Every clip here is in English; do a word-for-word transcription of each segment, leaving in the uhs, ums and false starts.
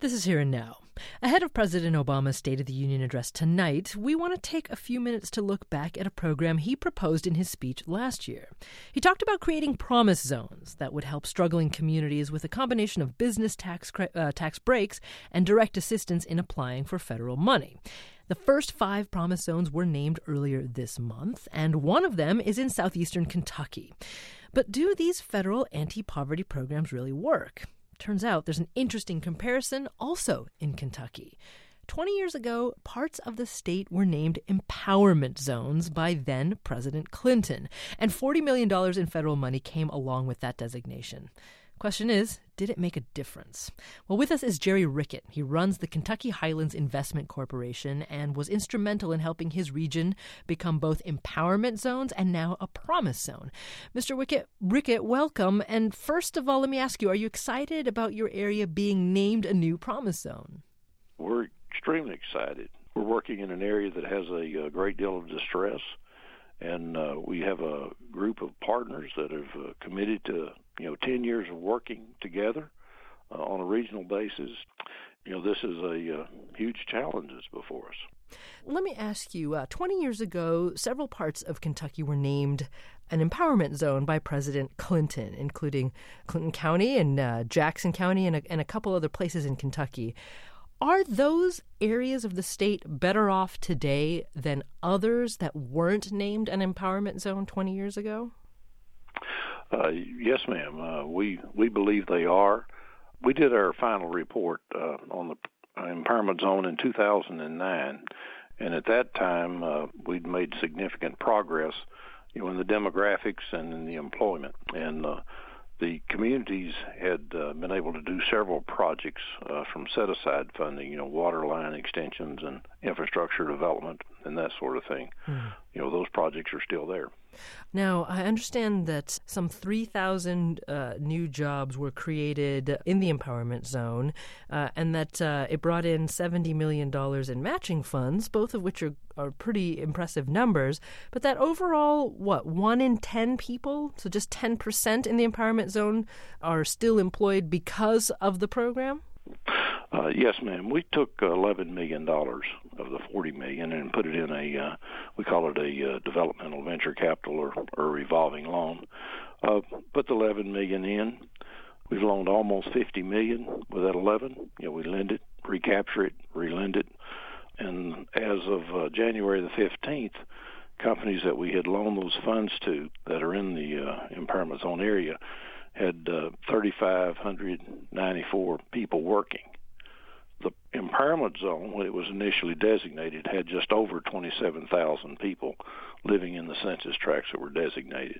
This is Here and Now. Ahead of President Obama's State of the Union address tonight, we want to take a few minutes to look back at a program he proposed in his speech last year. He talked about creating promise zones that would help struggling communities with a combination of business tax uh, tax breaks and direct assistance in applying for federal money. The first five promise zones were named earlier this month, and one of them is in southeastern Kentucky. But do these federal anti-poverty programs really work? Turns out there's an interesting comparison also in Kentucky. Twenty years ago, parts of the state were named empowerment zones by then President Clinton, and forty million dollars in federal money came along with that designation. Question is, did it make a difference? Well, with us is Jerry Rickett. He runs the Kentucky Highlands Investment Corporation and was instrumental in helping his region become both empowerment zones and now a promise zone. Mister Rickett, Rickett, welcome. And first of all, let me ask you, are you excited about your area being named a new promise zone? We're extremely excited. We're working in an area that has a, a great deal of distress, and uh, we have a group of partners that have uh, committed to you know, ten years of working together uh, on a regional basis. You know, this is a uh, huge challenge that's before us. Let me ask you, uh, twenty years ago, several parts of Kentucky were named an empowerment zone by President Clinton, including Clinton County and uh, Jackson County and a, and a couple other places in Kentucky. Are those areas of the state better off today than others that weren't named an empowerment zone twenty years ago? Uh, yes, ma'am. Uh, we we believe they are. We did our final report uh, on the empowerment zone in two thousand nine, and at that time uh, we'd made significant progress, you know, in the demographics and in the employment, and uh, the communities had uh, been able to do several projects uh, from set-aside funding, you know, water line extensions and infrastructure development and that sort of thing. Mm. You know, those projects are still there. Now, I understand that some three thousand uh, new jobs were created in the empowerment zone, uh, and that uh, it brought in seventy million dollars in matching funds, both of which are, are pretty impressive numbers. But that overall, what, one in ten people, so just ten percent in the empowerment zone, are still employed because of the program? Uh, yes, ma'am. We took eleven million dollars of the forty million dollars and put it in a, uh, we call it a uh, developmental venture capital or, or revolving loan. Uh, put the eleven million dollars in. We've loaned almost fifty million dollars with that eleven. You know, we lend it, recapture it, relend it. And as of uh, January the fifteenth, companies that we had loaned those funds to that are in the uh, empowerment zone area had uh, three thousand five hundred ninety-four people working. The empowerment zone, when it was initially designated, had just over twenty-seven thousand people living in the census tracts that were designated.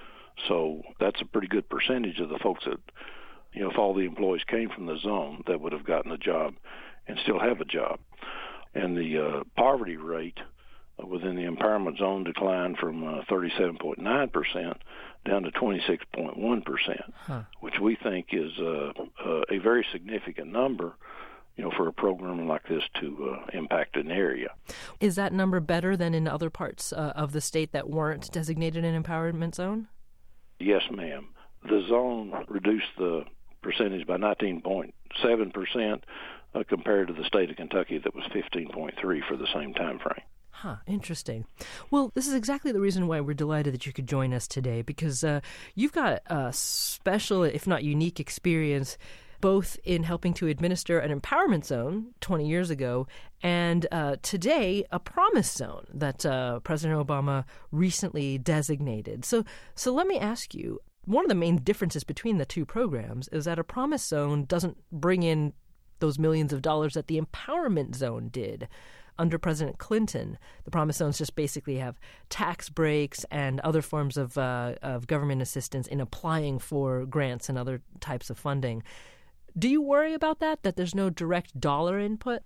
So that's a pretty good percentage of the folks that, you know, if all the employees came from the zone, that would have gotten a job and still have a job. And the uh, poverty rate within the empowerment zone declined from uh, thirty-seven point nine percent down to twenty-six point one percent, huh. which we think is uh, uh, a very significant number, you know, for a program like this to uh, impact an area. Is that number better than in other parts uh, of the state that weren't designated an empowerment zone? Yes, ma'am. The zone reduced the percentage by nineteen point seven percent uh, compared to the state of Kentucky that was fifteen point three for the same time frame. Huh, interesting. Well, this is exactly the reason why we're delighted that you could join us today, because uh, you've got a special, if not unique, experience both in helping to administer an empowerment zone twenty years ago and uh, today a promise zone that uh, President Obama recently designated. So, so let me ask you, one of the main differences between the two programs is that a promise zone doesn't bring in those millions of dollars that the empowerment zone did. Under President Clinton, the promise zones just basically have tax breaks and other forms of uh, of government assistance in applying for grants and other types of funding. Do you worry about that, that there's no direct dollar input?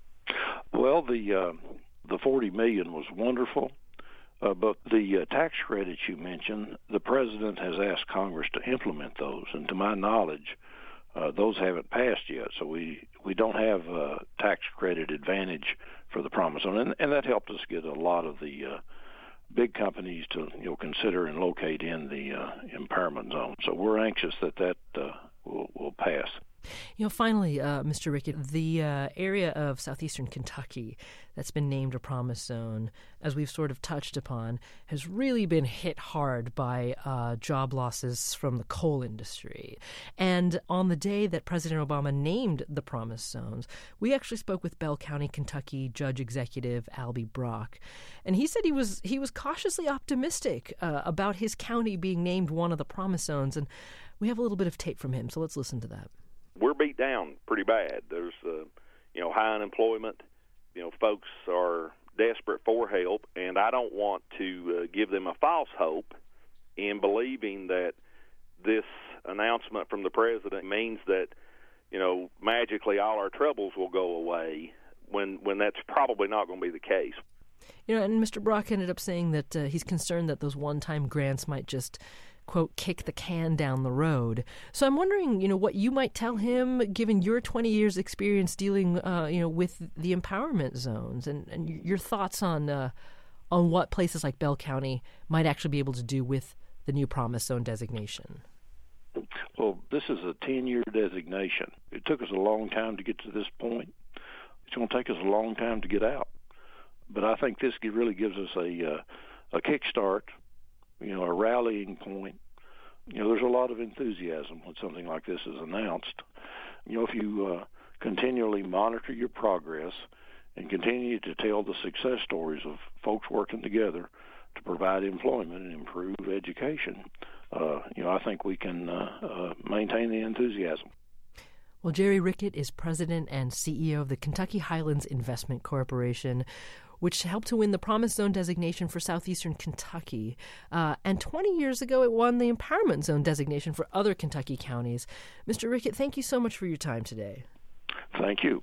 Well, the uh, the forty million dollars was wonderful, uh, but the uh, tax credits you mentioned, the president has asked Congress to implement those, and to my knowledge, uh, those haven't passed yet. So we, we don't have a tax credit advantage for the promise zone, and, and that helped us get a lot of the uh, big companies to you know consider and locate in the uh, empowerment zone. So we're anxious that that uh, will, will pass. You know, finally, uh, Mister Rickett, the uh, area of southeastern Kentucky that's been named a Promise Zone, as we've sort of touched upon, has really been hit hard by uh, job losses from the coal industry. And on the day that President Obama named the Promise Zones, we actually spoke with Bell County, Kentucky Judge Executive Albie Brock, and he said he was he was cautiously optimistic uh, about his county being named one of the Promise Zones. And we have a little bit of tape from him, so let's listen to that. We're beat down pretty bad. There's, uh, you know, high unemployment. You know, folks are desperate for help, and I don't want to uh, give them a false hope in believing that this announcement from the president means that, you know, magically all our troubles will go away when when that's probably not going to be the case. You know, and Mister Brock ended up saying that uh, he's concerned that those one-time grants might just, quote, kick the can down the road. So I'm wondering, you know, what you might tell him, given your twenty years experience dealing, uh, you know, with the empowerment zones, and, and your thoughts on uh, on what places like Bell County might actually be able to do with the new Promise Zone designation. Well, this is a ten-year designation. It took us a long time to get to this point. It's going to take us a long time to get out. But I think this really gives us a uh, a kickstart, you know, a rallying point. You know, there's a lot of enthusiasm when something like this is announced. You know, if you uh, continually monitor your progress and continue to tell the success stories of folks working together to provide employment and improve education, uh, you know, I think we can uh, uh, maintain the enthusiasm. Well, Jerry Rickett is president and C E O of the Kentucky Highlands Investment Corporation, which helped to win the Promise Zone designation for southeastern Kentucky. Uh, and twenty years ago, it won the Empowerment Zone designation for other Kentucky counties. Mister Rickett, thank you so much for your time today. Thank you.